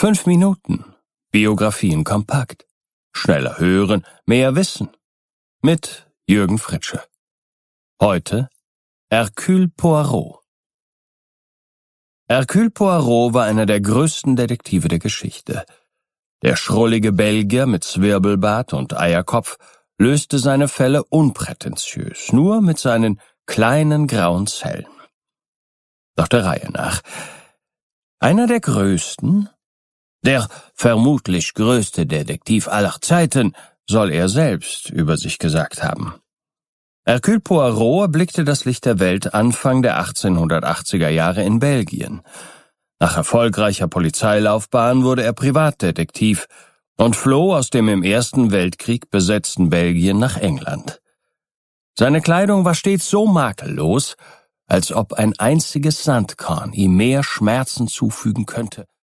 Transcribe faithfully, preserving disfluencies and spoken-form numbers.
Fünf Minuten. Biografien kompakt. Schneller hören, mehr wissen. Mit Jürgen Fritsche. Heute Hercule Poirot. Hercule Poirot war einer der größten Detektive der Geschichte. Der schrullige Belgier mit Zwirbelbart und Eierkopf löste seine Fälle unprätentiös, nur mit seinen kleinen grauen Zellen. Doch der Reihe nach. Einer der größten, der vermutlich größte Detektiv aller Zeiten, soll er selbst über sich gesagt haben. Hercule Poirot erblickte das Licht der Welt Anfang der achtzehnhundertachtziger Jahre in Belgien. Nach erfolgreicher Polizeilaufbahn wurde er Privatdetektiv und floh aus dem im Ersten Weltkrieg besetzten Belgien nach England. Seine Kleidung war stets so makellos, als ob ein einziges Sandkorn ihm mehr Schmerzen zufügen könnte